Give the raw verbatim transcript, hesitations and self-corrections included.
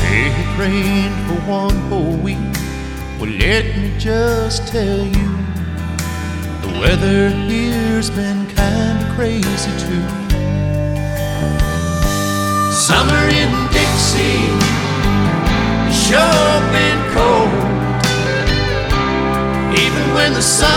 It rained for one whole week. Well, let me just tell you, the weather here's been kinda crazy too. Summer in Dixie sure been cold, even when the sun